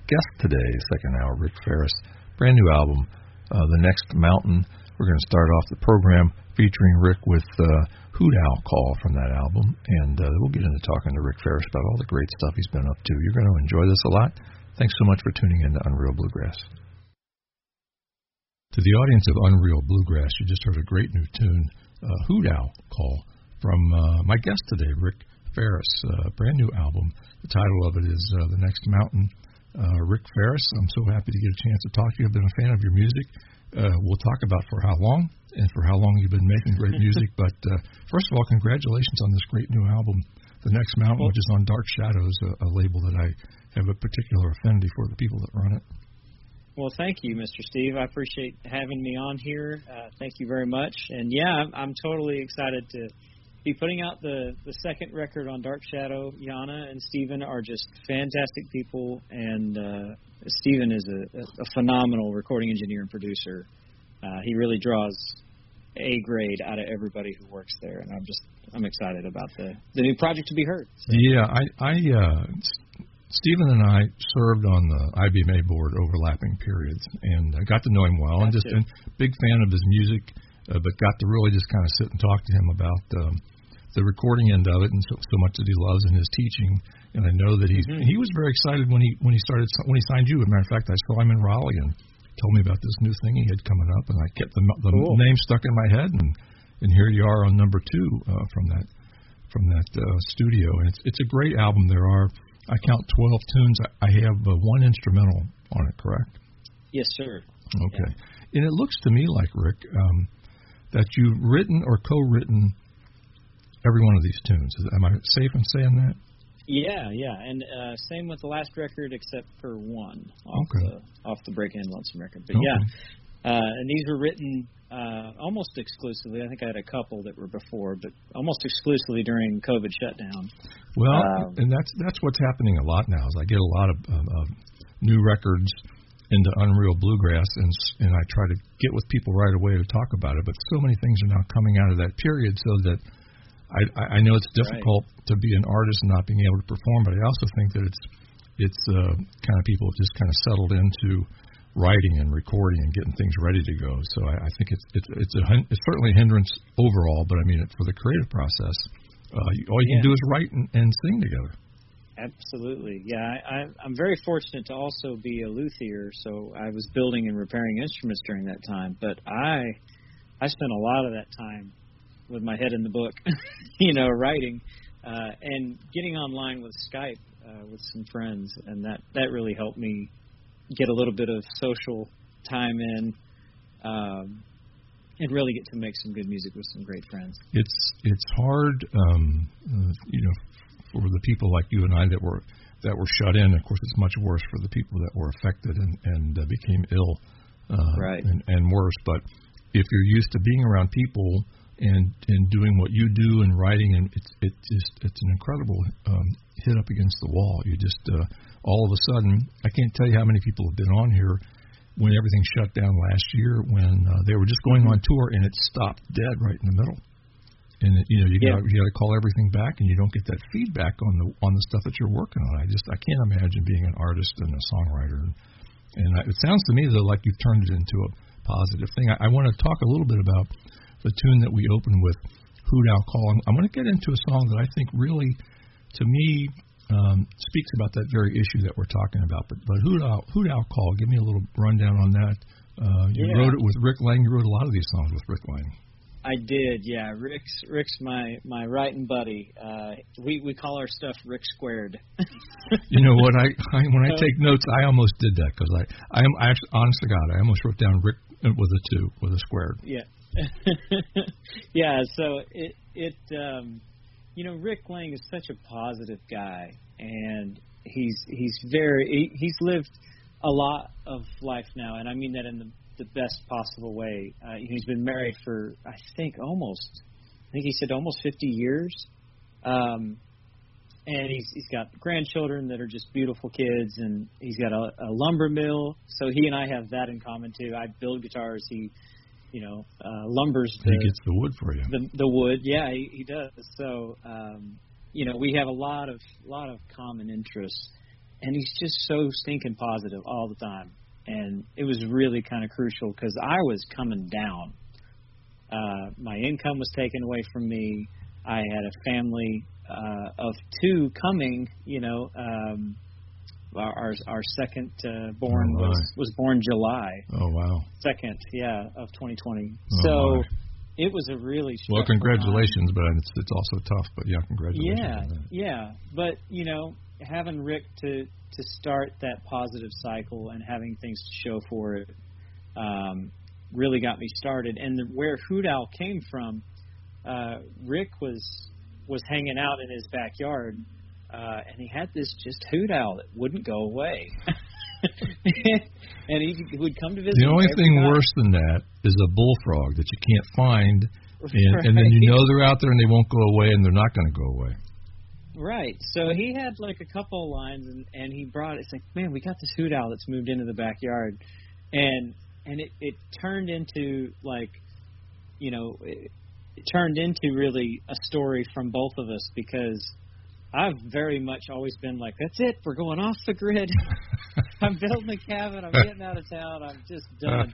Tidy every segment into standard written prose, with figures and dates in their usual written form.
guest today, second hour, Rick Ferris. Brand new album, The Next Mountain. We're going to start off the program featuring Rick with Hoot Owl Call from that album, and we'll get into talking to Rick Ferris about all the great stuff he's been up to. You're going to enjoy this a lot. Thanks so much for tuning in to Unreal Bluegrass. To the audience of Unreal Bluegrass, you just heard a great new tune, Hoot Owl Call, from my guest today, Rick Ferris. Brand new album. The title of it is The Next Mountain. Rick Ferris, I'm so happy to get a chance to talk to you. I've been a fan of your music. We'll talk about for how long and for how long you've been making great music. But first of all, congratulations on this great new album, The Next Mountain, which is on Dark Shadows, a label that I have a particular affinity for the people that run it. Well, thank you, Mr. Steve. I appreciate having me on here. Thank you very much. And, yeah, I'm totally excited to be putting out the second record on Dark Shadow. Yana and Steven are just fantastic people, and Steven is a phenomenal recording engineer and producer. He really draws A grade out of everybody who works there, and I'm excited about the new project to be heard. So. Yeah, Steven and I served on the IBMA board overlapping periods, and I got to know him well, and just a big fan of his music, but got to really just kind of sit and talk to him about the recording end of it, and so much that he loves, and his teaching. And I know that he was very excited when he signed you. As a matter of fact, I saw him in Raleigh and told me about this new thing he had coming up, and I kept the name stuck in my head, and here you are on number 2 from that studio, and it's a great album. There are, I count 12 tunes. I have one instrumental on it, correct? Yes, sir. Okay. Yeah. And it looks to me like, Rick, that you've written or co-written every one of these tunes. Am I safe in saying that? Yeah, and same with the last record except for one off the Breaking In Lonesome record. But and these were written almost exclusively. I think I had a couple that were before, but almost exclusively during COVID shutdown. Well, and that's what's happening a lot now. Is I get a lot of new records into Unreal Bluegrass, and I try to get with people right away to talk about it. But so many things are now coming out of that period, so that I know it's difficult to be an artist and not being able to perform, but I also think that it's kind of people have just kind of settled into writing and recording and getting things ready to go. So I think it's certainly a hindrance overall, but I mean for the creative process, all you can do is write and sing together. Absolutely, yeah. I'm very fortunate to also be a luthier, so I was building and repairing instruments during that time. But I spent a lot of that time with my head in the book, writing, and getting online with Skype with some friends, and that really helped me get a little bit of social time in, and really get to make some good music with some great friends. It's hard, for the people like you and I that were shut in. Of course, it's much worse for the people that were affected and became ill, and worse. But if you're used to being around people and doing what you do and writing, and it's an incredible hit up against the wall. You just all of a sudden, I can't tell you how many people have been on here when everything shut down last year, when they were just going on tour and it stopped dead right in the middle. And you got to call everything back, and you don't get that feedback on the stuff that you're working on. I can't imagine being an artist and a songwriter. And it sounds to me though like you've turned it into a positive thing. I want to talk a little bit about the tune that we opened with, Hoot Owl Call. I'm going to get into a song that I think really, to me, speaks about that very issue that we're talking about. But Hoot Owl Call, give me a little rundown on that. You wrote it with Rick Lang. You wrote a lot of these songs with Rick Lang. I did, yeah. Rick's my writing buddy. We call our stuff Rick Squared. You know what? When I take notes, I almost did that because I actually, honest to God, I almost wrote down Rick with a 2 with a squared. Yeah. Yeah, so Rick Lang is such a positive guy, and he's lived a lot of life now, and I mean that in the best possible way. He's been married for I think he said almost 50 years, and he's got grandchildren that are just beautiful kids, and he's got a lumber mill, so he and I have that in common too. I build guitars, he lumbers. He gets the wood for you. The wood, yeah, he does. So, we have a lot of common interests, and he's just so stinking positive all the time. And it was really kind of crucial because I was coming down. My income was taken away from me. I had a family of 2 coming. Our second born was born July. Oh wow! 2nd, of 2020. Oh, so my. It was a really stressful well. Congratulations, but it's also tough. But yeah, congratulations. Yeah, on that. yeah. But having Rick to start that positive cycle and having things to show for it really got me started. And where Hoot Owl came from, Rick was hanging out in his backyard, and he had this just hoot owl that wouldn't go away. And he would come to visit. The only thing night. worse than that is a bullfrog that you can't find, Right. and then they're out there and they won't go away, and they're not going to go away. Right. So he had like a couple of lines, and he brought. It's like, man, we got this hoot owl that's moved into the backyard, and it turned into like, it turned into really a story from both of us because I've very much always been like, that's it, we're going off the grid. I'm building a cabin, I'm getting out of town, I'm just done.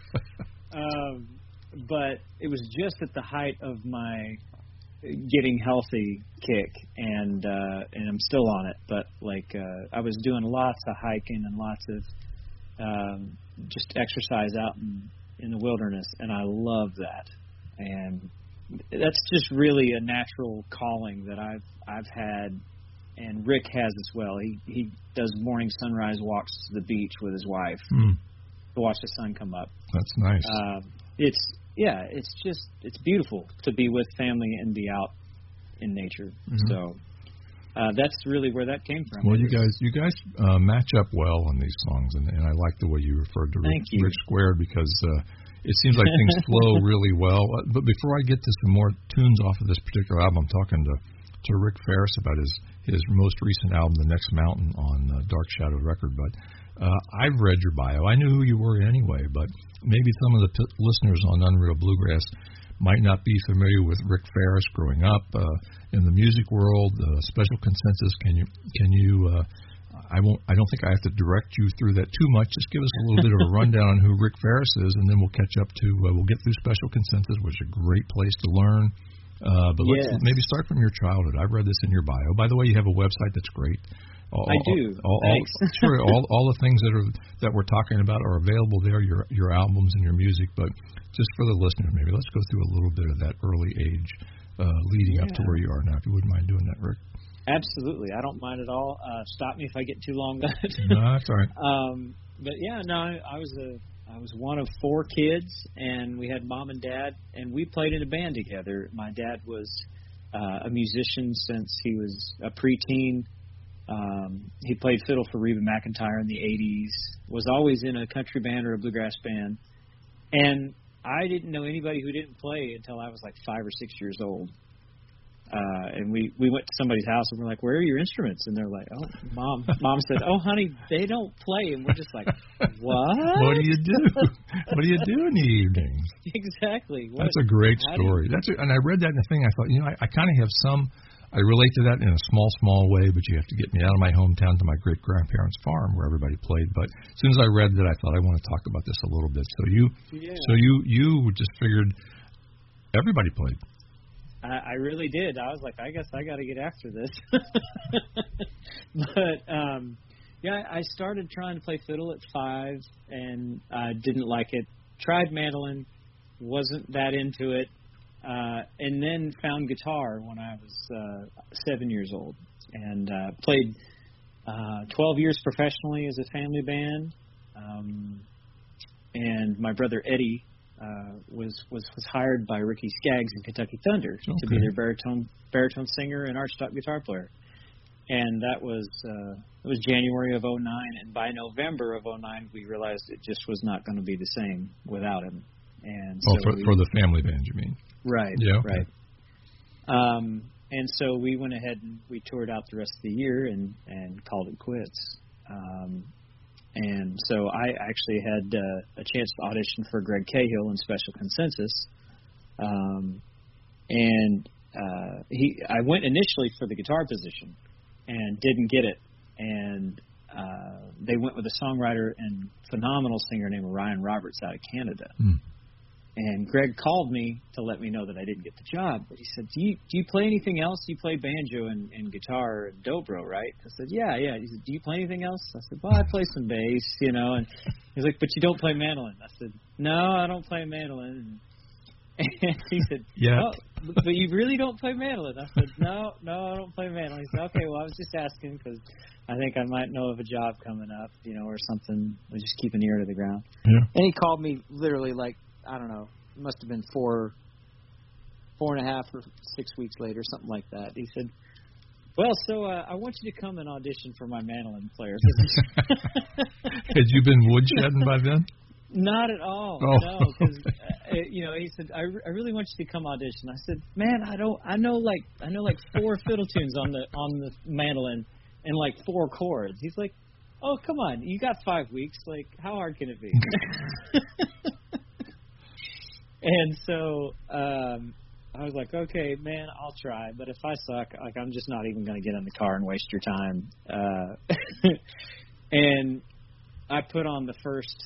But it was just at the height of my getting healthy kick, and I'm still on it. But I was doing lots of hiking and lots of just exercise out in the wilderness, and I love that. And that's just really a natural calling that I've had, and Rick has as well. He does morning sunrise walks to the beach with his wife to watch the sun come up. That's nice. It's beautiful to be with family and be out in nature. Mm-hmm. So that's really where that came from. Well, you guys match up well on these songs, and I like the way you referred to Rick Squared because it seems like things flow really well. But before I get to some more tunes off of this particular album, I'm talking to Rick Faris about his most recent album, The Next Mountain, on Dark Shadow record. But I've read your bio. I knew who you were anyway, but maybe some of the listeners on Unreal Bluegrass might not be familiar with Rick Faris growing up in the music world. Special Consensus. Can you? I don't think I have to direct you through that too much. Just give us a little bit of a rundown on who Rick Faris is, and then we'll catch up to. We'll get through Special Consensus, which is a great place to learn. But let's maybe start from your childhood. I've read this in your bio. By the way, you have a website that's great. I do. Thanks. Sure. All the things that we're talking about are available there. Your albums and your music. But just for the listeners, maybe let's go through a little bit of that early age leading up to where you are now. If you wouldn't mind doing that, Rick. Absolutely, I don't mind at all. Stop me if I get too long. No, that's all right. But yeah, no, I was one of 4 kids, and we had mom and dad, and we played in a band together. My dad was a musician since he was a preteen. He played fiddle for Reba McEntire in the 80s, was always in a country band or a bluegrass band. And I didn't know anybody who didn't play until I was like 5 or 6 years old. And we went to somebody's house and we're like, where are your instruments? And they're like, oh, Mom said, oh, honey, they don't play. And we're just like, what? What do you do? What do you do in the evenings? Exactly. That's a great story. And I read that in the thing. I thought, I kind of have I relate to that in a small way, but you have to get me out of my hometown to my great-grandparents' farm where everybody played. But as soon as I read that, I thought I want to talk about this a little bit. So you just figured everybody played. I really did. I was like, I guess I got to get after this. But I started trying to play fiddle at 5, and I didn't like it. Tried mandolin, wasn't that into it. And then found guitar when I was 7 years old, and played 12 years professionally as a family band. And my brother Eddie was hired by Ricky Skaggs and Kentucky Thunder to be their baritone singer and archtop guitar player. And that was it was January of 2009, and by November of 2009 we realized it just was not going to be the same without him. And for the family band, you mean? Right. Yeah. Okay. Right. And so we went ahead and we toured out the rest of the year and called it quits. And so I actually had a chance to audition for Greg Cahill in Special Consensus. And I went initially for the guitar position and didn't get it. And they went with a songwriter and phenomenal singer named Ryan Roberts out of Canada. And Greg called me to let me know that I didn't get the job. But he said, do you play anything else? You play banjo and guitar and dobro, right? I said, yeah. He said, do you play anything else? I said, well, I play some bass, And he's like, but you don't play mandolin. I said, no, I don't play mandolin. And he said, yeah. Oh, but you really don't play mandolin? I said, no, I don't play mandolin. He said, okay, well, I was just asking because I think I might know of a job coming up, or something. I just keep an ear to the ground. Yeah. And he called me literally I don't know, it must have been 4.5 or 6 weeks later, something like that. He said, well, so I want you to come and audition for my mandolin player. Had you been woodshedding by then? Not at all. Oh. No, because he said, I really want you to come audition. I said, man, I know like 4 fiddle tunes on the mandolin and 4 chords. He's like, oh, come on, you got 5 weeks. Like, how hard can it be? And so I was like, okay, man, I'll try. But if I suck, I'm just not even going to get in the car and waste your time. And I put on the first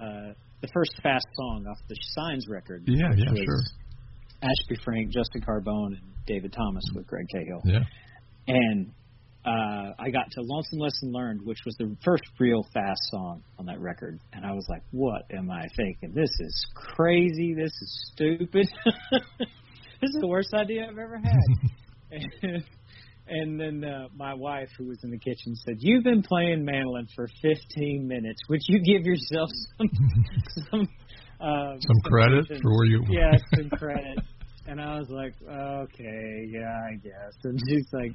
fast song off the Signs record. Yeah, sure. Ashby Frank, Justin Carbone, and David Thomas with Greg Cahill. Yeah. And I got to Lonesome Lesson Learned, which was the first real fast song on that record. And I was like, what am I thinking? This is crazy. This is stupid. This is the worst idea I've ever had. And then my wife, who was in the kitchen, said, you've been playing mandolin for 15 minutes. Would you give yourself some credit for where you... Yeah, some credit. And I was like, okay, yeah, I guess. And she's like...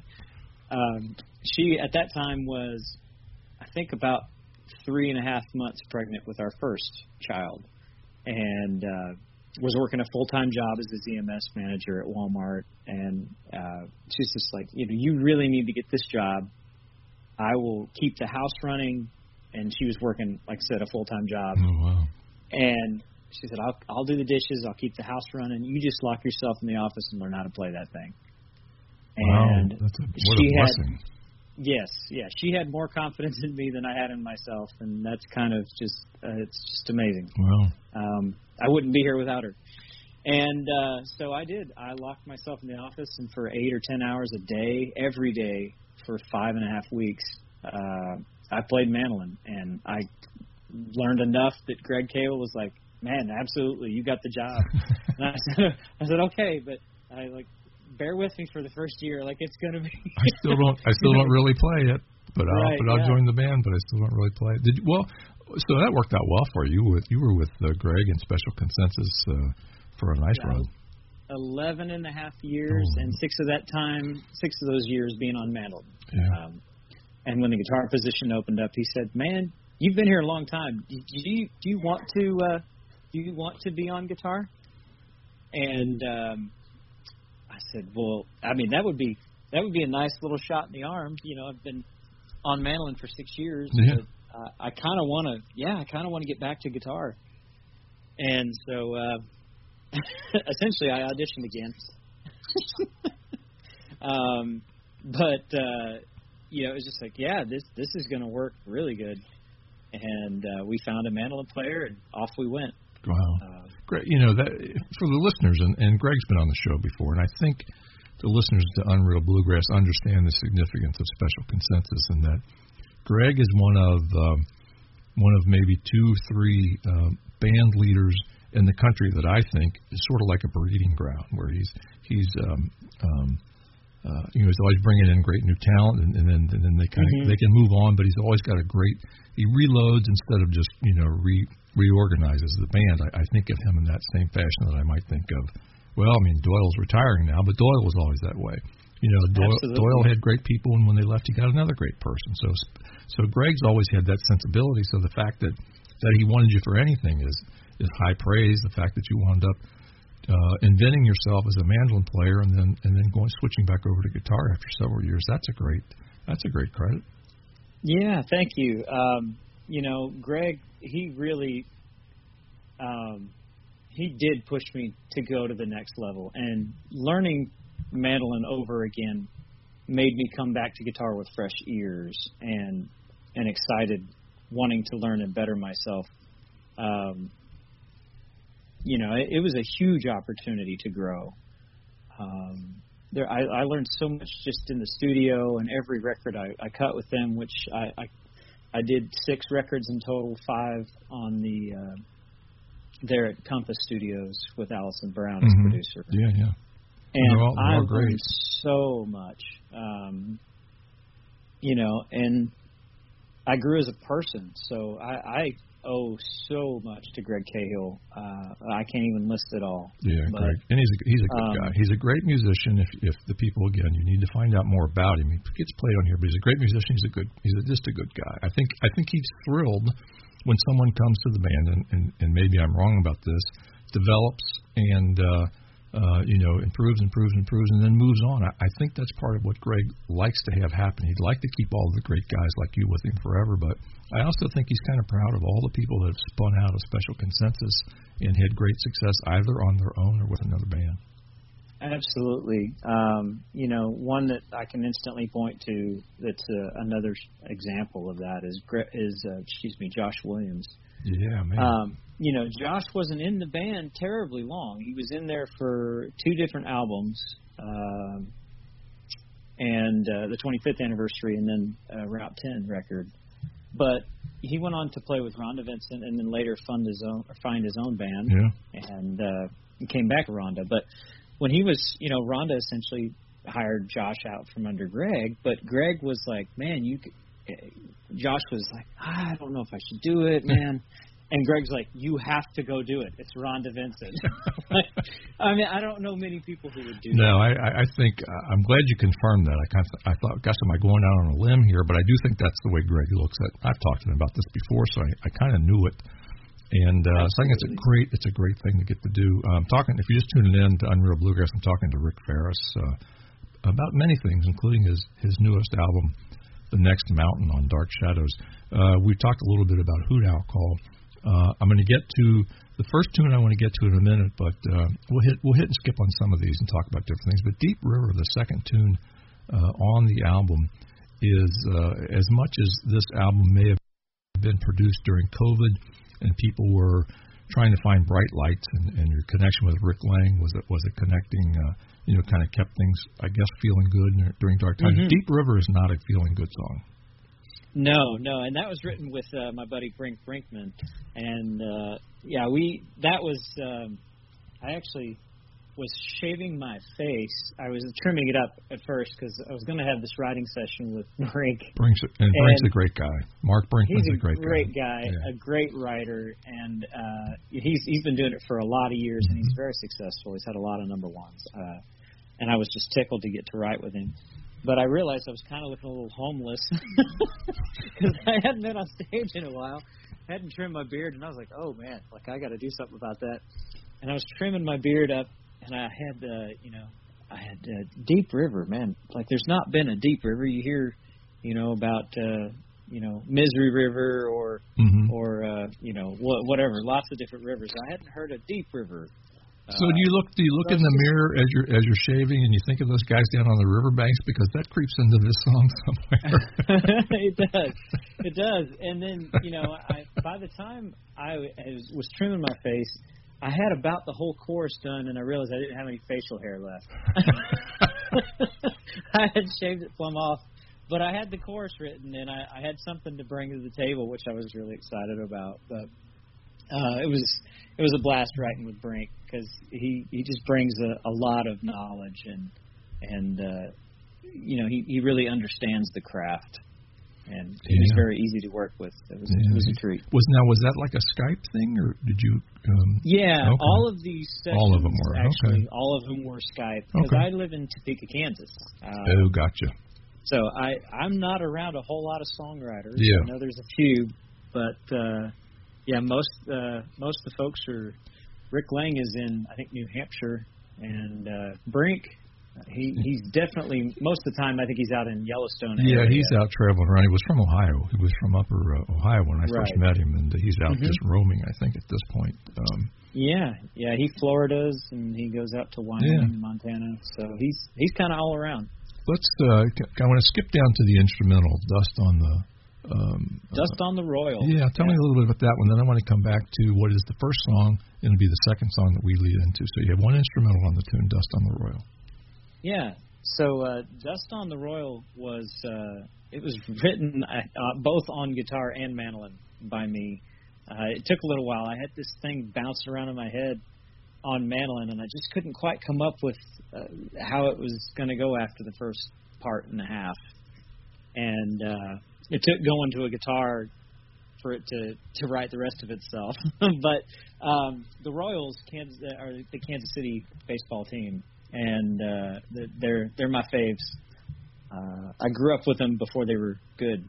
she, at that time, was, I think, about 3.5 months pregnant with our first child, and was working a full-time job as a ZMS manager at Walmart. And she's just like, you really need to get this job. I will keep the house running. And she was working, like I said, a full-time job. Oh, wow. And she said, I'll do the dishes. I'll keep the house running. You just lock yourself in the office and learn how to play that thing. And wow, what a blessing. Yes, she had more confidence in me than I had in myself, and that's kind of just it's just amazing. Wow. I wouldn't be here without her. And so I did. I locked myself in the office, and for 8 or 10 hours a day, every day, for 5.5 weeks, I played mandolin, and I learned enough that Greg Cahill was like, man, absolutely, you got the job. And I said, okay, but bear with me for the first year. It's going to be. I still don't really play it, but I'll join the band. But I still don't really play it. So that worked out well for you. You were with Greg and Special Consensus for a nice run. 11.5 years, and 6 of those years being on mandolin. Yeah. And when the guitar position opened up, he said, "Man, you've been here a long time. Do you want to be on guitar?" And I said, well, I mean, that would be a nice little shot in the arm. I've been on mandolin for 6 years. Yeah. But I kind of want to get back to guitar. And so essentially I auditioned again. But it was just like, yeah, this is going to work really good. And we found a mandolin player, and off we went. Wow. Great. That for the listeners, and Greg's been on the show before, and I think the listeners to Unreal Bluegrass understand the significance of Special Consensus, and that Greg is one of maybe 2-3 band leaders in the country that I think is sort of like a breeding ground, where he's always bringing in great new talent, and then they they can move on, but he's always got he reloads instead of just reorganizes the band. I think of him in that same fashion that I might think of, Doyle's retiring now, but Doyle was always that way. Doyle had great people, and when they left, he got another great person. So Greg's always had that sensibility. So the fact that he wanted you for anything is high praise. The fact that you wound up inventing yourself as a mandolin player and then switching back over to guitar after several years, that's a great credit. Yeah, thank you. Greg, he really he did push me to go to the next level, and learning mandolin over again made me come back to guitar with fresh ears. And and excited, wanting to learn and better myself. It was a huge opportunity to grow. I learned so much just in the studio, and every record I cut with them, which I did 6 records in total, 5 on the there at Compass Studios with Allison Brown as producer. Yeah. And I learned so much, and I grew as a person. So I owe so much to Greg Cahill. I can't even list it all. Yeah, Greg, and he's a good guy. He's a great musician. If the people, again, you need to find out more about him. He gets played on here, but he's a great musician. He's just a good guy. I think he's thrilled when someone comes to the band, and maybe I'm wrong about this, develops and improves, and then moves on. I think that's part of what Greg likes to have happen. He'd like to keep all the great guys like you with him forever, but I also think he's kind of proud of all the people that have spun out of Special Consensus and had great success either on their own or with another band. Absolutely. One that I can instantly point to that's another example of that is Josh Williams. Yeah, man. Josh wasn't in the band terribly long. He was in there for 2 different albums, and the 25th anniversary, and then Route 10 record. But he went on to play with Rhonda Vincent, and then later find his own band, and came back to Rhonda. But when he was, Rhonda essentially hired Josh out from under Greg, but Greg was like, man, Josh was like, I don't know if I should do it, man. And Greg's like, you have to go do it. It's Rhonda Vincent. I mean, I don't know many people who would do that. No, I think I'm glad you confirmed that. I thought, gosh, am I going out on a limb here? But I do think that's the way Greg looks at. I've talked to him about this before, so I kind of knew it. And so I think it's a great thing to get to do. If you're just tuning in to Unreal Bluegrass, I'm talking to Rick Ferris about many things, including his newest album, The Next Mountain on Dark Shadows. We talked a little bit about Hoot Owl. I'm going to get to the first tune I want to get to in a minute, but we'll hit and skip on some of these and talk about different things. But Deep River, the second tune on the album, is as much as this album may have been produced during COVID and people were trying to find bright lights, and your connection with Rick Lang was it connecting, kind of kept things, I guess, feeling good during dark times. Mm-hmm. Deep River is not a feeling good song. No, and that was written with my buddy Brink Brinkman, and I actually was shaving my face. I was trimming it up at first because I was going to have this writing session with Brink. Brink's a great guy. Mark Brinkman's a great guy, a great writer, and he's been doing it for a lot of years, and he's very successful. He's had a lot of number ones, and I was just tickled to get to write with him. But I realized I was kind of looking a little homeless because I hadn't been on stage in a while. I hadn't trimmed my beard, and I was like, oh, man, I got to do something about that. And I was trimming my beard up, and I had Deep River, man. There's not been a Deep River. You hear, about, Misery River or whatever, lots of different rivers. I hadn't heard a Deep River. So do you look in the mirror as you're shaving and you think of those guys down on the riverbanks, because that creeps into this song somewhere? It does. And then by the time I was trimming my face, I had about the whole chorus done, and I realized I didn't have any facial hair left. I had shaved it plumb off, but I had the chorus written, and I had something to bring to the table, which I was really excited about. But it was a blast writing with Brink, because he just brings a lot of knowledge, and he really understands the craft, and he's very easy to work with. It was a treat. Was that like a Skype thing, or did you? Okay. All of these sessions, all of them were actually. Okay. All of them were Skype, because I live in Topeka, Kansas. Gotcha. So I'm not around a whole lot of songwriters. Yeah. I know there's a few, but most of the folks are. Rick Lang is in, I think, New Hampshire, and Brink, he's definitely, most of the time, I think he's out in Yellowstone area. Yeah, he's out traveling around. He was from Ohio. He was from upper Ohio when I first met him, and he's out just roaming, I think, at this point. Yeah, he Floridas, and he goes out to Wyoming, Montana, so he's kind of all around. I want to skip down to the instrumental, Dust on Dust on the Royal. Yeah, tell me a little bit about that one. Then I want to come back to what is the first song, and it'll be the second song that we lead into. So you have one instrumental on the tune, Dust on the Royal. Yeah. So Dust on the Royal was it was written both on guitar and mandolin by me. It took a little while. I had this thing bouncing around in my head on mandolin, and I just couldn't quite come up with how it was going to go after the first part and a half. And it took going to a guitar for it to write the rest of itself. But the Royals are the Kansas City baseball team, and they're my faves. I grew up with them before they were good.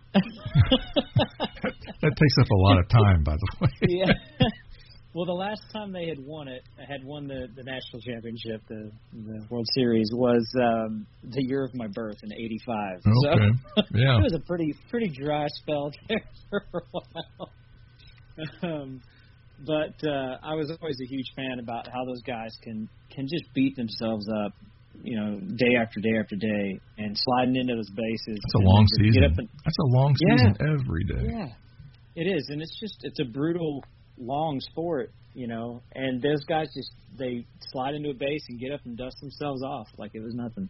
That takes up a lot of time, by the way. Yeah. Well, the last time they had won the national championship, the World Series, was the year of my birth in '85. Okay. So yeah. It was a pretty dry spell there for a while. But I was always a huge fan about how those guys can just beat themselves up, day after day after day, and sliding into those bases. That's a long season. That's a long season every day. Yeah, it is, and it's a brutal, long sport, and those guys they slide into a base and get up and dust themselves off like it was nothing,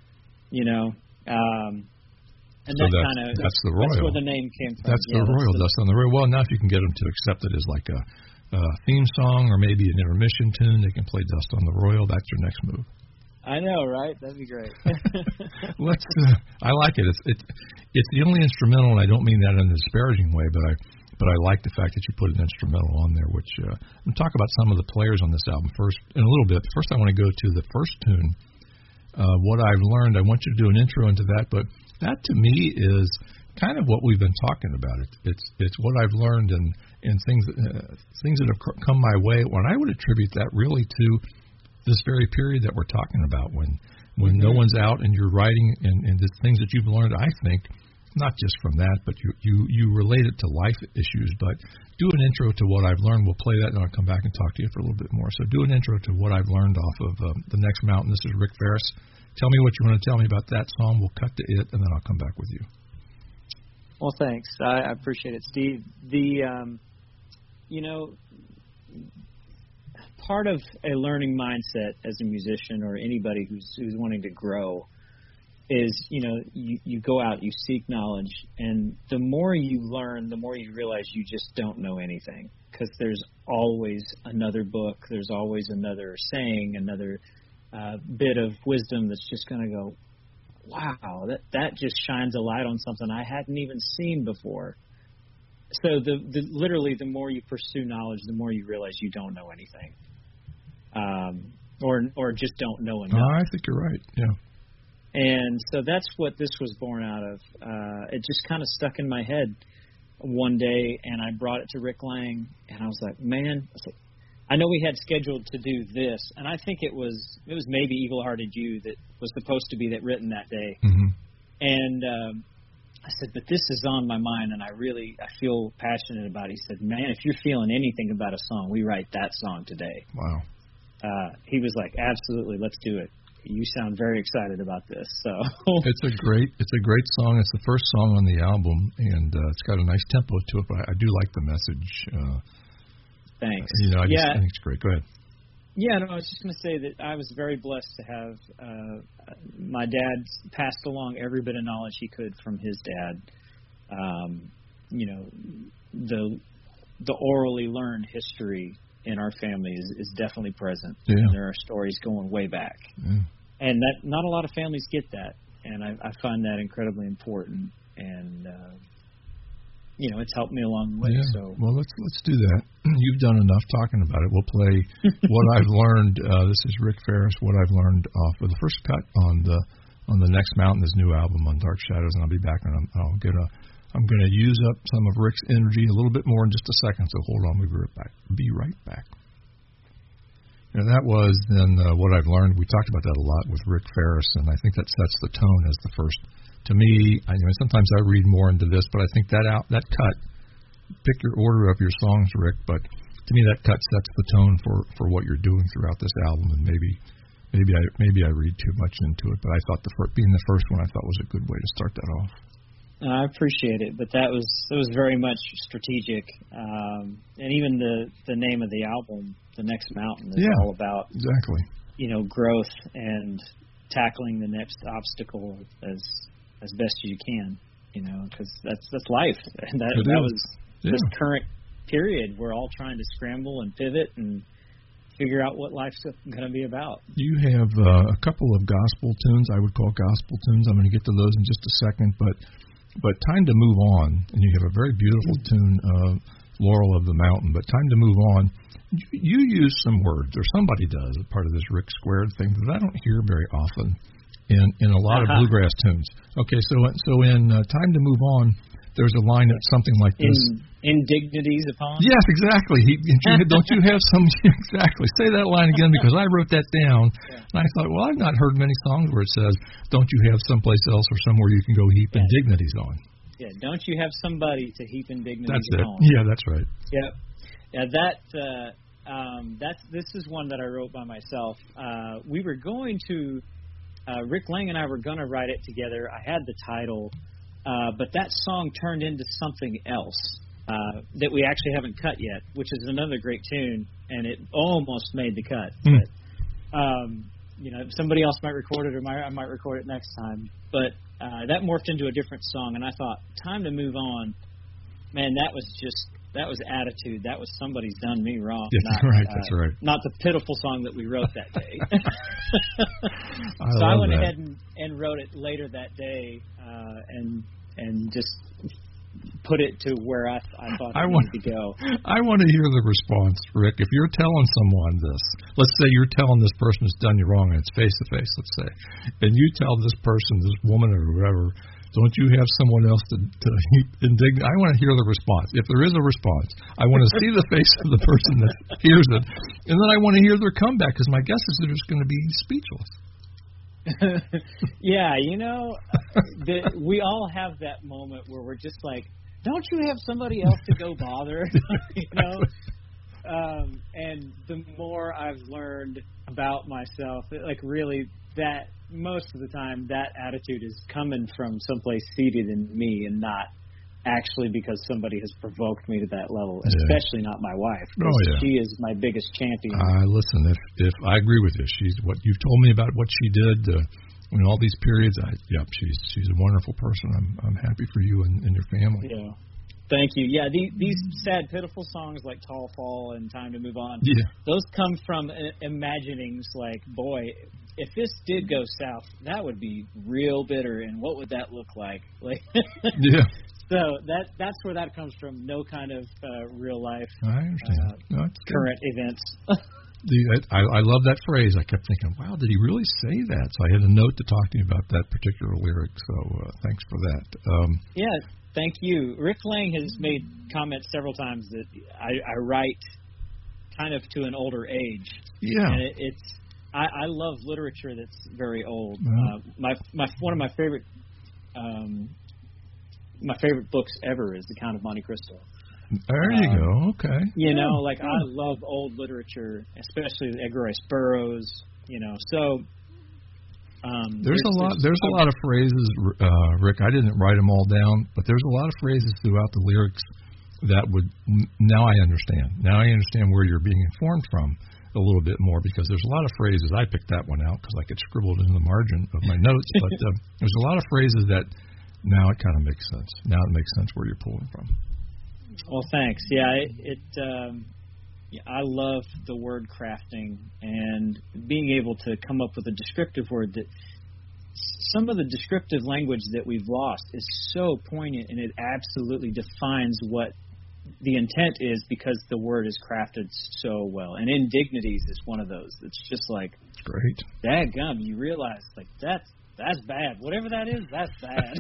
and so that's the Royal. That's where the name came from. That's the Royal, Dust on the Royal. Well, now if you can get them to accept it as like a theme song or maybe an intermission tune, they can play Dust on the Royal. That's your next move. I know, right? That'd be great. I like it. It's the only instrumental, and I don't mean that in a disparaging way, but I like the fact that you put an instrumental on there. Which I'm going to talk about some of the players on this album first in a little bit. First, I want to go to the first tune. What I've learned. I want you to do an intro into that, but that to me is kind of what we've been talking about. It's what I've learned and things that have come my way. When I would attribute that really to this very period that we're talking about, when no one's out and you're writing and the things that you've learned, I think, not just from that, but you relate it to life issues. But do an intro to what I've learned. We'll play that, and I'll come back and talk to you for a little bit more. So do an intro to what I've learned off of The Next Mountain. This is Rick Ferris. Tell me what you want to tell me about that song. We'll cut to it, and then I'll come back with you. Well, thanks. I appreciate it, Steve. Part of a learning mindset as a musician or anybody who's wanting to grow is, you go out, you seek knowledge, and the more you learn, the more you realize you just don't know anything, because there's always another book, there's always another saying, another bit of wisdom that's just going to go, wow, that just shines a light on something I hadn't even seen before. So literally, the more you pursue knowledge, the more you realize you don't know anything, or just don't know enough. I think you're right. Yeah. And so that's what this was born out of. It just kind of stuck in my head one day, and I brought it to Rick Lang, and I was like, man, I know we had scheduled to do this, and I think it was maybe Evil Hearted You that was supposed to be written that day. Mm-hmm. And I said, but this is on my mind, and I feel passionate about it. He said, man, if you're feeling anything about a song, we write that song today. Wow. He was like, absolutely, let's do it. You sound very excited about this. So it's a great song. It's the first song on the album, and it's got a nice tempo to it. But I do like the message. Thanks. I think it's great. Go ahead. Yeah, no, I was just going to say that I was very blessed to have my dad passed along every bit of knowledge he could from his dad. The orally learned history in our family is definitely present. Yeah. And there are stories going way back. Yeah. And that not a lot of families get that. And I find that incredibly important. And, it's helped me along the way. Yeah. So. Well, let's do that. You've done enough talking about it. We'll play What I've Learned. This is Rick Ferris, What I've Learned off of the first cut on the Next Mountain, his new album on Dark Shadows. And I'll be back, and I'm going to use up some of Rick's energy a little bit more in just a second, so hold on. We'll be right back. And that was then What I've Learned. We talked about that a lot with Rick Ferris, and I think that sets the tone as the first. To me, sometimes I read more into this, but I think that cut, pick your order of your songs, Rick, but to me that cut sets the tone for what you're doing throughout this album, and maybe I read too much into it, but I thought being the first one I thought was a good way to start that off. I appreciate it, but that was very much strategic, and even the name of the album, The Next Mountain, is all about exactly growth and tackling the next obstacle as best you can, because that's life, and that was this current period. We're all trying to scramble and pivot and figure out what life's going to be about. You have a couple of gospel tunes, I would call gospel tunes. I'm going to get to those in just a second, but Time to Move On, and you have a very beautiful tune, Laurel of the Mountain, but Time to Move On, you use some words, or somebody does, as part of this Rick Squared thing that I don't hear very often in a lot of bluegrass tunes. Okay, so in Time to Move On, there's a line that's something like this. Indignities upon? Yes, exactly. Don't you have some? Exactly. Say that line again, because I wrote that down. Yeah. And I thought, well, I've not heard many songs where it says, don't you have someplace else or somewhere you can go heap indignities on? Yeah, don't you have somebody to heap indignities on? That's it. On? Yeah, that's right. Yep. Yeah, this is one that I wrote by myself. We were going to, Rick Lang and I were going to write it together. I had the title, but that song turned into something else that we actually haven't cut yet, which is another great tune, and it almost made the cut. But, somebody else might record it, or I might record it next time. But that morphed into a different song, and I thought, Time to Move On, man, that was attitude. That was somebody's done me wrong. Yeah, that's right. Not the pitiful song that we wrote that day. I went ahead and wrote it later that day, and just put it to where I thought it needed to go. I want to hear the response, Rick. If you're telling someone this, let's say you're telling this person who's done you wrong, and it's face-to-face, let's say, and you tell this person, this woman or whoever, don't you have someone else to heap indignant? I want to hear the response. If there is a response, I want to see the face of the person that hears it, and then I want to hear their comeback, because my guess is they're just going to be speechless. Yeah, we all have that moment where we're just like, don't you have somebody else to go bother? And the more I've learned about myself, like really that most of the time that attitude is coming from someplace seated in me and not actually because somebody has provoked me to that level, especially not my wife. She is my biggest champion. Listen, if I agree with you, she's what you've told me about what she did in all these periods. She's a wonderful person. I'm happy for you and your family. Yeah. Thank you. Yeah, these sad, pitiful songs like Tall Fall and Time to Move On, those come from imaginings like, boy, if this did go south, that would be real bitter, and what would that look like? So that's where that comes from. No kind of real life. I understand. Current events. I love that phrase. I kept thinking, wow, did he really say that? So I had a note to talk to you about that particular lyric. So thanks for that. Thank you. Rick Lang has made comments several times that I write kind of to an older age. Yeah. And I love literature that's very old. One of my favorite books ever is The Count of Monte Cristo. There you go. Okay. I love old literature, especially Edgar Rice Burroughs. So there's a lot of phrases, Rick. I didn't write them all down, but there's a lot of phrases throughout the lyrics that would. Now I understand. Now I understand where you're being informed from a little bit more, because there's a lot of phrases. I picked that one out because I could scribble it in the margin of my notes, but there's a lot of phrases that now it kind of makes sense. Now it makes sense where you're pulling from. Well, thanks. Yeah, I love the word crafting and being able to come up with a descriptive word that some of the descriptive language that we've lost is so poignant, and it absolutely defines what the intent is because the word is crafted so well. And indignities is one of those. It's just like, great. Dadgum, you realize like that's bad. Whatever that is, that's bad.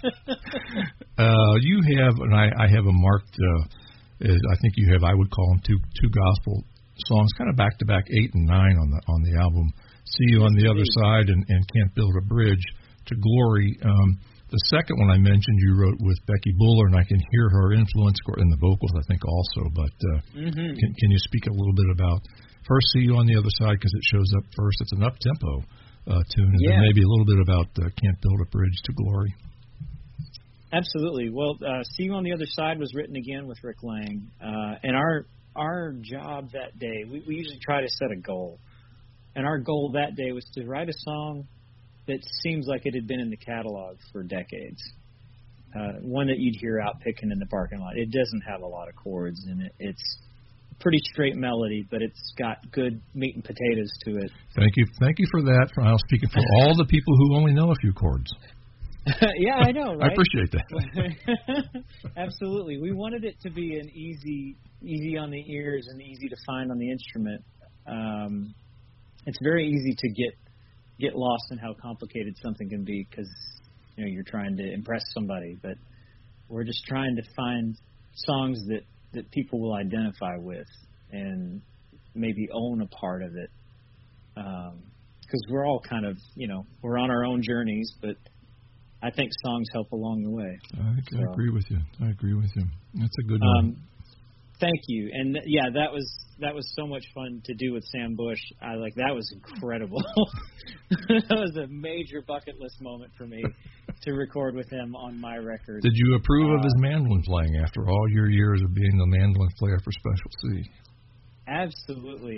You have, and I have a marked, I think you have, I would call them two gospel songs, kind of back to back, 8 and 9 on the album. See You on the Other Side and Can't Build a Bridge to Glory. The second one I mentioned you wrote with Becky Buller, and I can hear her influence in the vocals, I think, also. But can you speak a little bit about, first, See You on the Other Side, because it shows up first. It's an up-tempo tune, and then maybe a little bit about Can't Build a Bridge to Glory. Absolutely. Well, See You on the Other Side was written again with Rick Lang. And our job that day, we usually try to set a goal. And our goal that day was to write a song that seems like it had been in the catalog for decades. One that you'd hear out picking in the parking lot. It doesn't have a lot of chords in it. It's a pretty straight melody, but it's got good meat and potatoes to it. Thank you for that. I'm speaking for all the people who only know a few chords. Yeah, I know, right? I appreciate that. Absolutely. We wanted it to be an easy on the ears and easy to find on the instrument. It's very easy to get lost in how complicated something can be because you're trying to impress somebody, but we're just trying to find songs that people will identify with and maybe own a part of it. Because we're all kind of, we're on our own journeys, but I think songs help along the way. I agree with you. That's a good one. Thank you. And that was so much fun to do with Sam Bush. That was incredible. That was a major bucket list moment for me to record with him on my record. Did you approve of his mandolin playing after all your years of being the mandolin player for Special C? Absolutely.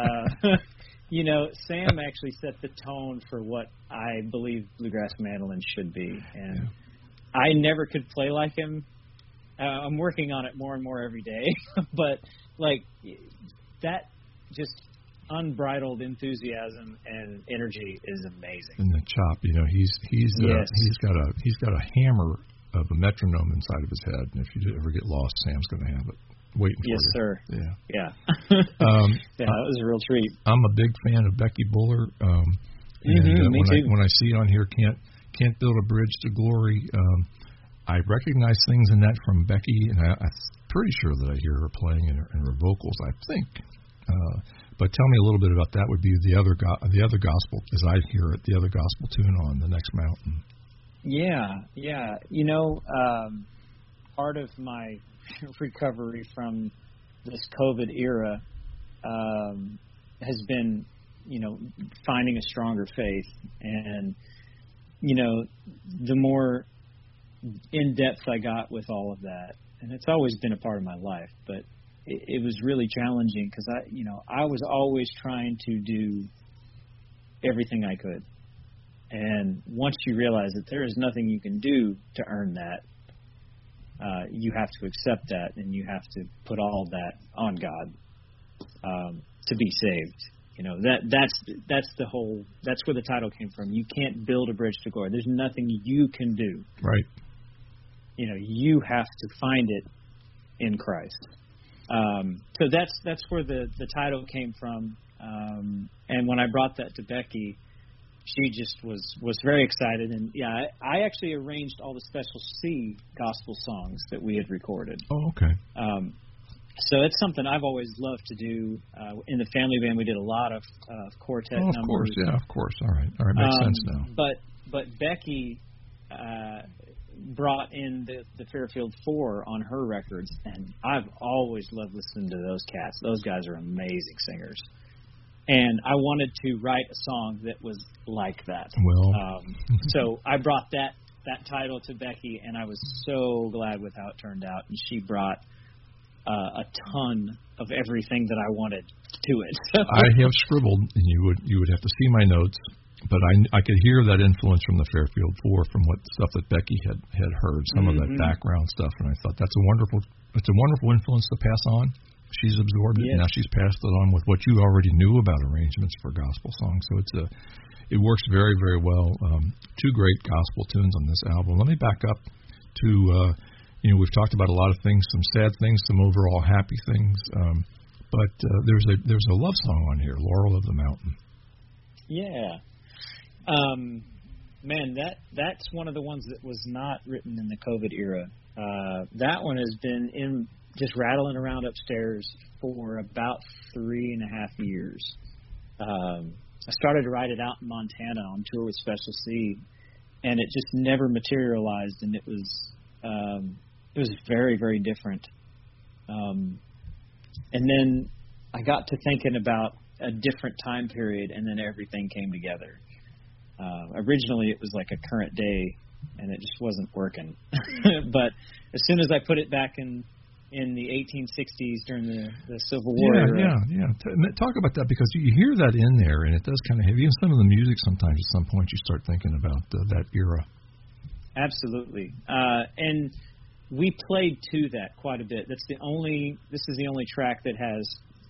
Sam actually set the tone for what I believe bluegrass mandolin should be. And I never could play like him. I'm working on it more and more every day. But, that just unbridled enthusiasm and energy is amazing. And the chop, he's got a hammer of a metronome inside of his head. And if you ever get lost, Sam's going to have it waiting for you. Yes, sir. Yeah. That was a real treat. I'm a big fan of Becky Buller. Me too. When I see on here, Can't Build a Bridge to Glory, I recognize things in that from Becky, and I'm pretty sure that I hear her playing in her vocals, I think. But tell me a little bit about that. Would be the other gospel, as I hear it, the other gospel tune on The Next Mountain. Yeah. Part of my recovery from this COVID era has been, finding a stronger faith. And, the more in-depth I got with all of that, and it's always been a part of my life, but it was really challenging because I was always trying to do everything I could. And once you realize that there is nothing you can do to earn that, you have to accept that, and you have to put all that on God to be saved. That's where the title came from. You can't build a bridge to glory. There's nothing you can do. Right. You have to find it in Christ. So that's where the title came from. And when I brought that to Becky, she just was very excited. And I actually arranged all the Special C gospel songs that we had recorded. Oh, okay. So it's something I've always loved to do. In the family band, we did a lot of quartet numbers. Of course. All right, makes sense now. But Becky brought in the Fairfield Four on her records, and I've always loved listening to those cats. Those guys are amazing singers. And I wanted to write a song that was like that. Well, so I brought that title to Becky, and I was so glad with how it turned out. And she brought a ton of everything that I wanted to it. I have scribbled, and you would have to see my notes, but I could hear that influence from the Fairfield Four, from what stuff that Becky had heard, some of that background stuff, and I thought it's a wonderful influence to pass on. She's absorbed it, and now she's passed it on with what you already knew about arrangements for gospel songs. So it works very, very well. Two great gospel tunes on this album. Let me back up to we've talked about a lot of things, some sad things, some overall happy things, but there's a love song on here, "Laurel of the Mountain." Yeah, man, that's one of the ones that was not written in the COVID era. That one has been just rattling around upstairs for about 3.5 years. I started to write it out in Montana on tour with Special C, and it just never materialized, and it was very, very different. And then I got to thinking about a different time period, and then everything came together. Originally, it was like a current day and it just wasn't working. But as soon as I put it back in the 1860s during the Civil War era. Talk about that, because you hear that in there, and it does kind of have, even some of the music sometimes at some point you start thinking about that era. Absolutely. And we played to that quite a bit. This is the only track that has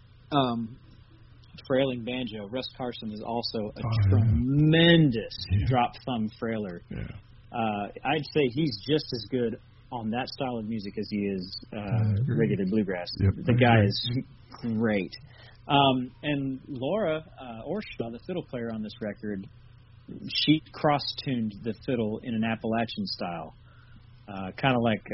frailing banjo. Russ Carson is also a tremendous drop thumb frailer. Yeah. I'd say he's just as good on that style of music as he is regular bluegrass. Yep. The guy is great. And Laura Orshaw, the fiddle player on this record, she cross-tuned the fiddle in an Appalachian style, kind of like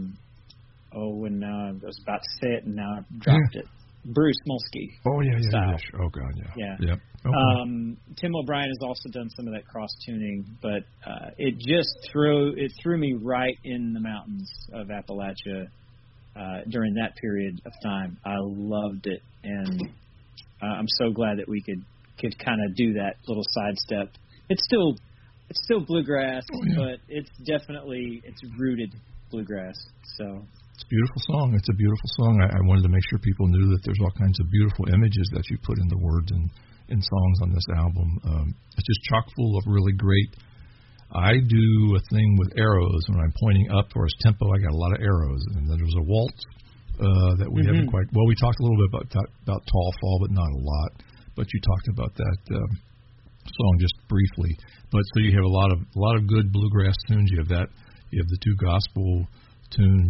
when I was about to say it and now I dropped it. Bruce Molsky. Oh yeah. Style. Oh god, yeah. Yeah. Yep. Okay. Tim O'Brien has also done some of that cross-tuning, but it just threw me right in the mountains of Appalachia during that period of time. I loved it, and I'm so glad that we could kind of do that little sidestep. It's still bluegrass, but it's rooted bluegrass. So. It's a beautiful song. It's a beautiful song. I wanted to make sure people knew that there's all kinds of beautiful images that you put in the words and in songs on this album. It's just chock full of really great. I do a thing with arrows when I'm pointing up towards tempo. I got a lot of arrows, and then there's a waltz that we haven't quite. Well, we talked a little bit about Tall Fall, but not a lot. But you talked about that song just briefly. But so you have a lot of good bluegrass tunes. You have that. You have the two gospel tunes.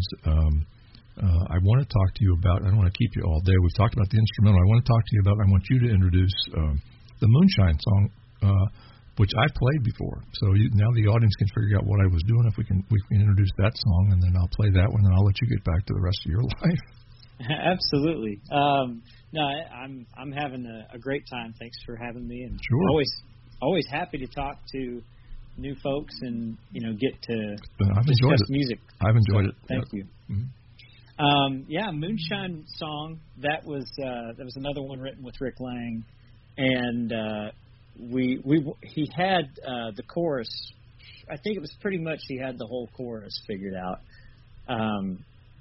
I want to talk to you about. I don't want to keep you all day. We've talked about the instrumental. I want to talk to you about. I want you to introduce the Moonshine song, which I played before. So now the audience can figure out what I was doing. If we can introduce that song, and then I'll play that one, and I'll let you get back to the rest of your life. Absolutely. No, I'm having a great time. Thanks for having me, and sure. Always happy to talk to new folks and get to discuss music. I've enjoyed it. Thank you. Mm-hmm. Moonshine song. That was another one written with Rick Lang, and he had the chorus. I think it was pretty much he had the whole chorus figured out, and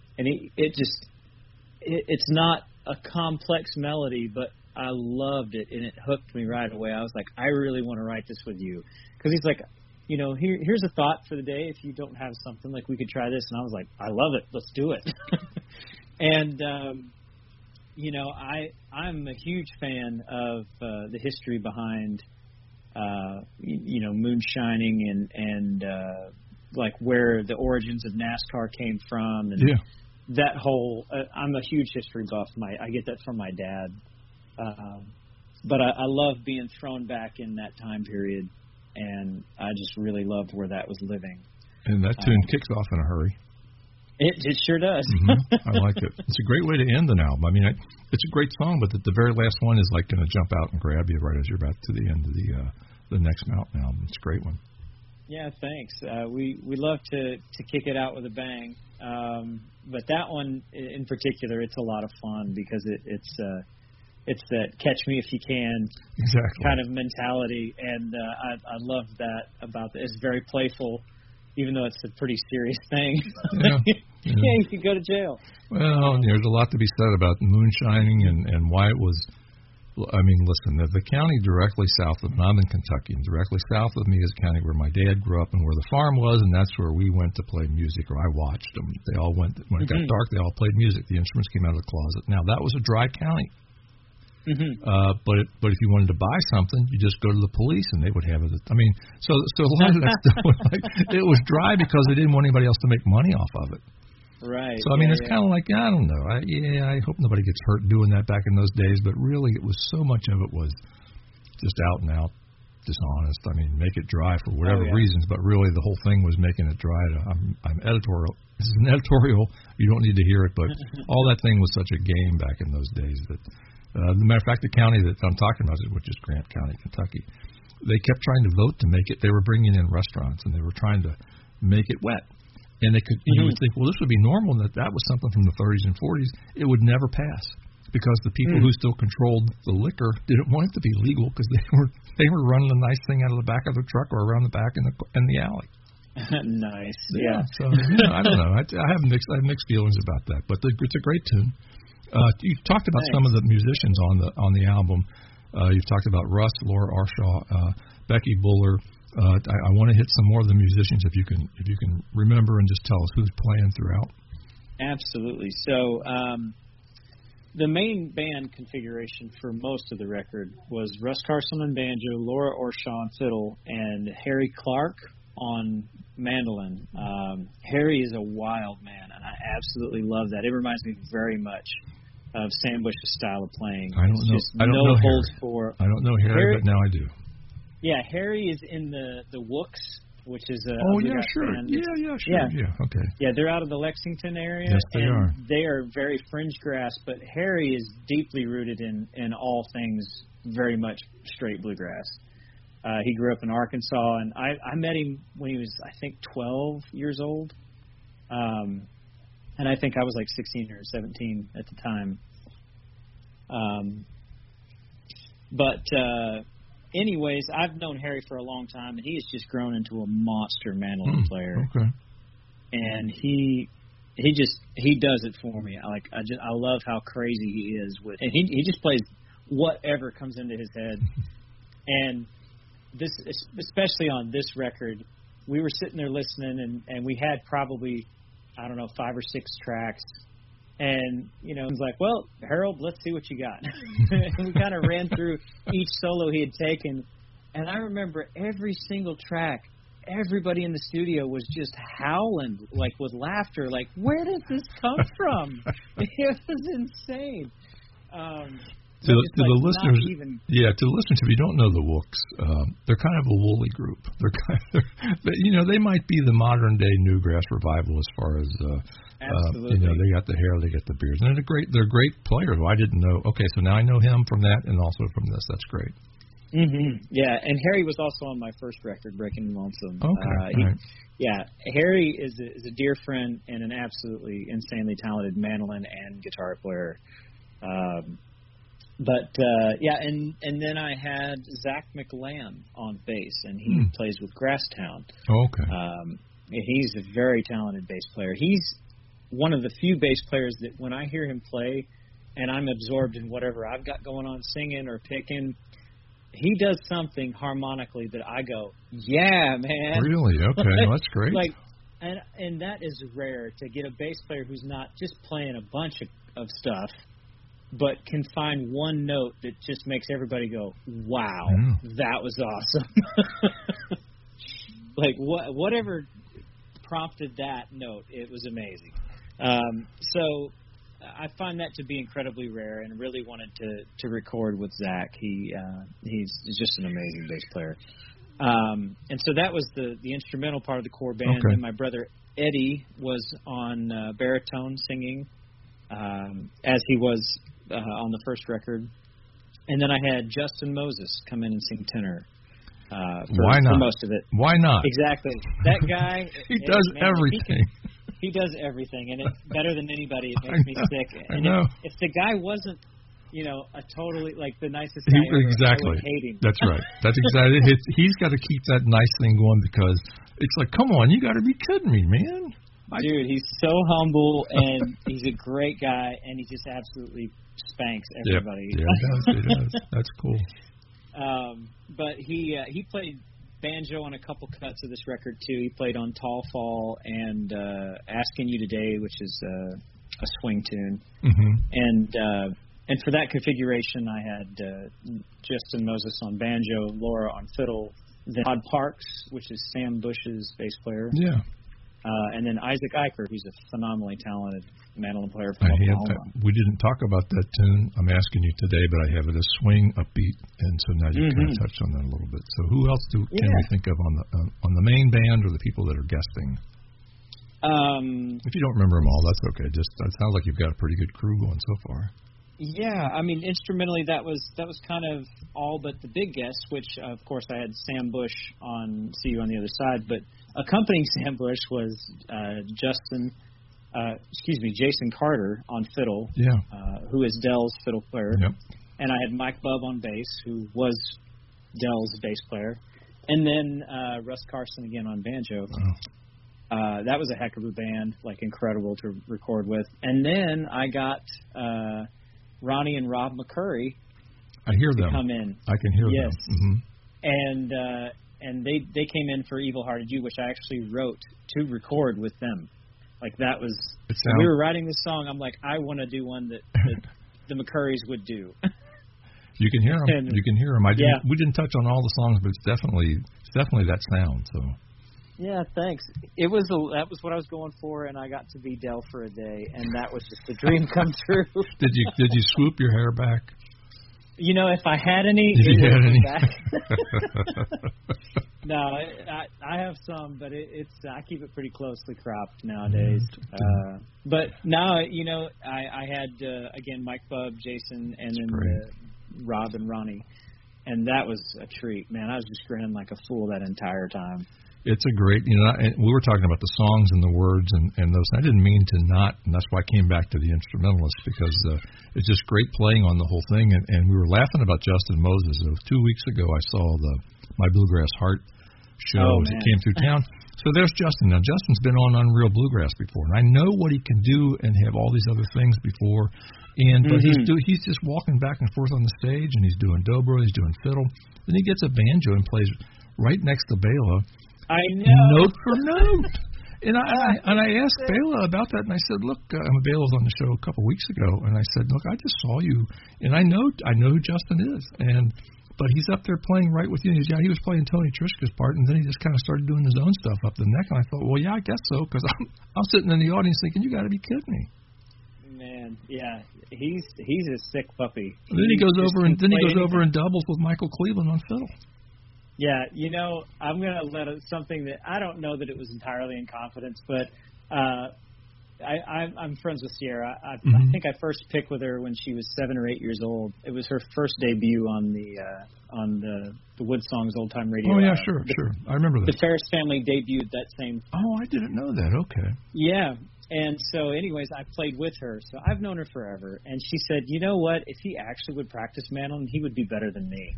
it's not a complex melody, but I loved it and it hooked me right away. I was like, I really want to write this with you, because he's like, here's a thought for the day. If you don't have something, like, we could try this. And I was like, I love it. Let's do it. And, I'm a huge fan of the history behind, moonshining and like where the origins of NASCAR came from. And that whole, I'm a huge history buff. I get that from my dad. But I love being thrown back in that time period. And I just really loved where that was living. And that tune kicks off in a hurry. It sure does. I like it. It's a great way to end an album. I mean, it's a great song, but the very last one is like going to jump out and grab you right as you're about to the end of the next Mountain album. It's a great one. Yeah, thanks. We love to kick it out with a bang. But that one in particular, it's a lot of fun because it's that catch me if you can kind of mentality, and I love that about it. It's very playful, even though it's a pretty serious thing. You could go to jail. Well, there's a lot to be said about moonshining and why it was. I mean, listen, the county directly south of me, I'm in Kentucky, and directly south of me is a county where my dad grew up and where the farm was, and that's where we went to play music, or I watched them. They all went, when it got dark, they all played music. The instruments came out of the closet. Now, that was a dry county. But if you wanted to buy something, you just go to the police and they would have it. I mean, so a lot of that stuff was like, it was dry because they didn't want anybody else to make money off of it. Right. So I mean, it's kind of like, I don't know. I hope nobody gets hurt doing that back in those days. But really, it was so much of it was just out and out dishonest. I mean, make it dry for whatever reasons. But really, the whole thing was making it dry. I'm editorial. This is an editorial. You don't need to hear it, but all that thing was such a game back in those days that. As a matter of fact, the county that I'm talking about, which is Grant County, Kentucky, they kept trying to vote to make it. They were bringing in restaurants, and they were trying to make it wet. And they could. You would think, well, this would be normal, and that was something from the 30s and 40s. It would never pass because the people who still controlled the liquor didn't want it to be legal because they were running a nice thing out of the back of their truck or around the back in the alley. Nice. Yeah. So I don't know. I have mixed feelings about that, but it's a great tune. You've talked about some of the musicians on the album. You've talked about Russ, Laura Arshaw, Becky Buller. I want to hit some more of the musicians if you can remember and just tell us who's playing throughout. Absolutely. So the main band configuration for most of the record was Russ Carson on banjo, Laura Arshaw on fiddle, and Harry Clark on mandolin. Harry is a wild man, and I absolutely love that. It reminds me very much of Sam Bush's style of playing. I don't know Harry. I don't know Harry, but now I do. Yeah, Harry is in the Wooks, which is a sure. band. Yeah, okay. Yeah, they're out of the Lexington area. Yes, they are. They are very fringe grass, but Harry is deeply rooted in all things very much straight bluegrass. He grew up in Arkansas, and I met him when he was, I think, 12 years old. And I think I was like 16 or 17 at the time. Anyways, I've known Harry for a long time, and he has just grown into a monster mandolin player. Okay. And he does it for me. I love how crazy he is with, and he just plays whatever comes into his head. And this, especially on this record, we were sitting there listening, and we had probably, I don't know, 5 or 6 tracks. And, he was like, well, Harold, let's see what you got. And we kind of ran through each solo he had taken. And I remember every single track, everybody in the studio was just howling, with laughter. Like, where did this come from? It was insane. To the listeners, if you don't know the Wooks, they're kind of a woolly group. They might be the modern day Newgrass revival as far as absolutely. They got the hair, they got the beards, and they're great players. I didn't know. Okay, so now I know him from that, and also from this. That's great. Mm-hmm. Yeah, and Harry was also on my first record, Breaking Lonesome. Okay. Right. Yeah, Harry is a dear friend and an absolutely insanely talented mandolin and guitar player. And then I had Zach McLam on bass, and he plays with Grasstown. Okay. He's a very talented bass player. He's one of the few bass players that when I hear him play and I'm absorbed in whatever I've got going on, singing or picking, he does something harmonically that I go, yeah, man. Really? Okay, that's great. And that is rare to get a bass player who's not just playing a bunch of stuff, but can find one note that just makes everybody go, wow, that was awesome. Whatever prompted that note, it was amazing. So I find that to be incredibly rare, and really wanted to record with Zach. He's just an amazing bass player. And so that was the instrumental part of the core band. Okay. And my brother Eddie was on baritone singing, as he was on the first record. And then I had Justin Moses come in and sing tenor. Why not? For most of it. Why not? Exactly. That guy. He does everything. He does everything, and it's better than anybody. It makes me sick. And I know. If the guy wasn't, a totally the nicest guy ever, exactly. I would hate him. That's right. That's exactly it. He's got to keep that nice thing going, because it's like, come on, you got to be kidding me, man. Dude, he's so humble, and he's a great guy, and he just absolutely spanks everybody. Yep. Yeah, he does. That's cool. But he played banjo on a couple cuts of this record too. He played on Tall Fall and Asking You Today, which is a swing tune. Mm-hmm. And for that configuration, I had Justin Moses on banjo, Laura on fiddle, then Todd Parks, which is Sam Bush's bass player. Yeah. And then Isaac Eicher, who's a phenomenally talented mandolin player from Oklahoma. We didn't talk about that tune, I'm Asking You Today, but I have it as swing, upbeat, and so now you kind of touched on that a little bit. So who else can we think of on the main band, or the people that are guesting? If you don't remember them all, that's okay. Just that sounds like you've got a pretty good crew going so far. Yeah, I mean, instrumentally that was kind of all but the big guests, which of course I had Sam Bush on See You on the Other Side, but accompanying Sam Bush was Jason Carter on fiddle, who is Dell's fiddle player. Yep. And I had Mike Bubb on bass, who was Dell's bass player. And then Russ Carson again on banjo. That was a heck of a band, like incredible to record with. And then I got Ronnie and Rob McCurry. I hear them. Come in. I can hear them. Mm-hmm. And they came in for Evil Hearted You, which I actually wrote to record with them. Like that was when we were writing this song. I'm like, I want to do one that the McCurrys would do. You can hear them. You can hear them. We didn't touch on all the songs, but it's definitely that sound. So. Yeah, thanks. That was what I was going for, and I got to be Del for a day, and that was just a dream come true. Did you swoop your hair back? You know, if I had any, back. No, I have some, but it's I keep it pretty closely cropped nowadays. But now, you know, I had again Mike Bubb, Jason, and then Rob and Ronnie, and that was a treat, man. I was just grinning like a fool that entire time. It's a great, you know, we were talking about the songs and the words and those. I didn't mean to not, and that's why I came back to the instrumentalists, because it's just great playing on the whole thing. And we were laughing about Justin Moses. 2 weeks ago, I saw My Bluegrass Heart show as it came through town. So there's Justin. Now, Justin's been on Unreal Bluegrass before, and I know what he can do and have all these other things before. But he's just walking back and forth on the stage, and he's doing dobro, he's doing fiddle. Then he gets a banjo and plays right next to Bela. I know. Note for note. And I asked Bela about that, and I said, look, Bela was on the show a couple of weeks ago, and I said, look, I just saw you, and I know who Justin is, but he's up there playing right with you. And he was playing Tony Trischka's part, and then he just kind of started doing his own stuff up the neck, and I thought, well, yeah, I guess so, because I'm sitting in the audience thinking, you got to be kidding me. Man, yeah, he's a sick puppy. And then he goes over and doubles with Michael Cleveland on fiddle. Yeah, you know, I'm going to let something that I don't know that it was entirely in confidence, but I'm friends with Sierra. I think I first picked with her when she was 7 or 8 years old. It was her first debut on the Wood Songs Old Time Radio. Oh yeah, sure. I remember that. The Ferris family debuted that same. Oh, I didn't know that. Okay. Yeah. And so, anyways, I played with her, so I've known her forever. And she said, you know what? If he actually would practice mandolin, he would be better than me.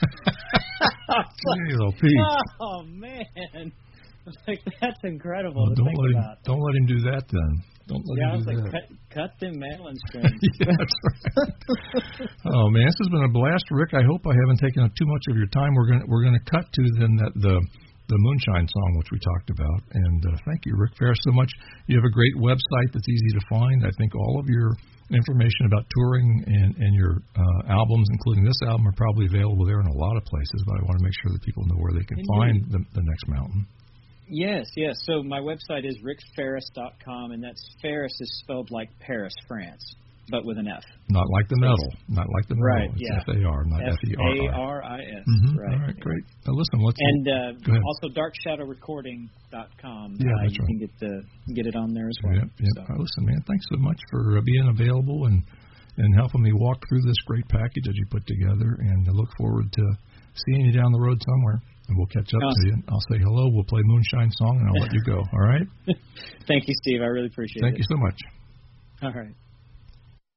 Oh, man. Like, that's incredible to think about. Don't let him do that, then. Don't let him do that. Cut them mandolin strings. Yeah, that's right. Oh, man, this has been a blast, Rick. I hope I haven't taken up too much of your time. We're gonna cut to then the Moonshine song, which we talked about. And thank you, Rick Ferris, so much. You have a great website that's easy to find. I think all of your information about touring and your albums, including this album, are probably available there in a lot of places, but I want to make sure that people know where they can find the next mountain. Yes. So my website is rickferris.com, and that's Ferris is spelled like Paris, France, but with an F. Not like the metal. Not like the metal. Right, it's yeah. F-A-R, not F-E-R-R. F-A-R-I-S. Right. All right, great. Now listen, go ahead. Also darkshadowrecording.com. Yeah, that's right. You can get it on there as well. Yep. So. Listen, man, thanks so much for being available and helping me walk through this great package that you put together, and I look forward to seeing you down the road somewhere. And we'll catch up to you. I'll say hello. We'll play Moonshine song, and I'll let you go. All right? Thank you, Steve. I really appreciate it. Thank you so much. All right.